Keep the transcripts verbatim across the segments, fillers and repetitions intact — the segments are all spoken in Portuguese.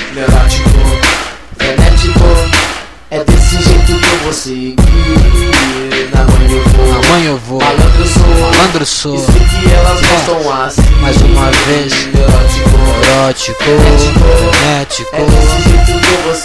neurótico, frenético. É desse jeito que eu vou seguir. Na mãe eu vou, na mãe eu vou, malandro sou, malandro sou. E sei que elas gostam assim. Mais uma vez, neurótico, neurótico, frenético. é desse jeito que eu vou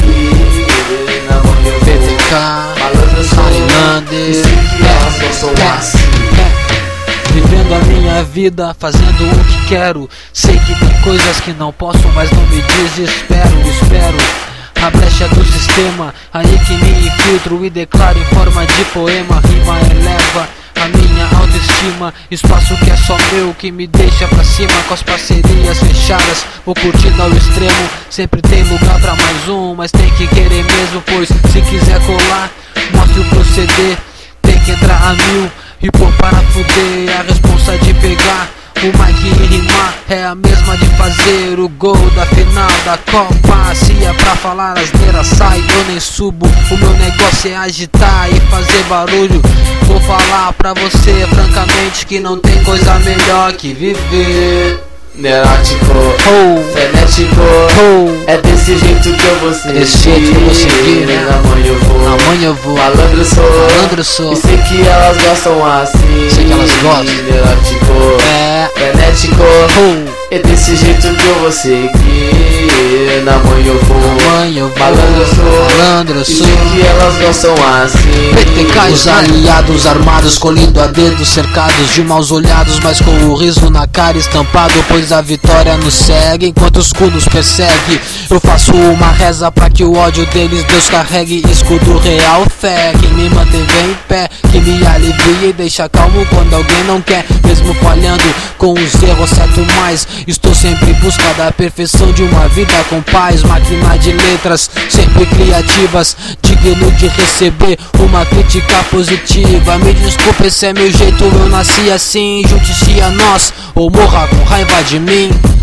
seguir. Na mãe eu B vou, T K, malandro sou. Highlander. E sei que elas gostam assim. Vivendo a minha vida, fazendo o que quero. Sei que tem coisas que não posso, mas não me desespero. Espero a brecha do sistema, aí que me infiltro e declaro em forma de poema. Rima eleva a minha autoestima, espaço que é só meu, que me deixa pra cima. Com as parcerias fechadas, vou curtindo ao extremo. Sempre tem lugar pra mais um, mas tem que querer mesmo. Pois se quiser colar, mostre o proceder. Tem que entrar a mil e pôr para fuder. A responsa de pegar o mic e rimar é a mesma de fazer o gol da final da Copa. Se é pra falar asneira, sai, eu nem subo. O meu negócio é agitar e fazer barulho. Vou falar pra você francamente que não tem coisa melhor que viver. Neurótico, Oh, frenético, oh, é desse jeito que eu vou seguir. desse jeito que eu vou seguir, né? Na mãe eu vou, na mãe eu vou, malandro sou, malandro sou. E sei que elas gostam assim. Sei que elas gostam. Neurótico, É, frenético, oh, é desse jeito que eu vou seguir. Na mãe eu vou, na mãe eu vou, malandro sou, malandro e sou. sei que elas gostam assim. B T K, os aliados armados, colhido a dedos, cercados de maus olhados, mas com o riso na cara estampado, pois a vitória nos segue enquanto os cu nos persegue. Eu faço uma reza pra que o ódio deles Deus carregue. Escudo real, fé, que me manteve em pé, que me alivia e deixa calmo quando alguém não quer. Mesmo falhando com os erros, certo mais, estou sempre em busca da perfeição de uma vida com paz. Máquina de letras, sempre criativas, digno de receber uma crítica positiva. Me desculpe, esse é meu jeito, eu nasci assim. Junte-se a nós ou morra com raiva de mim.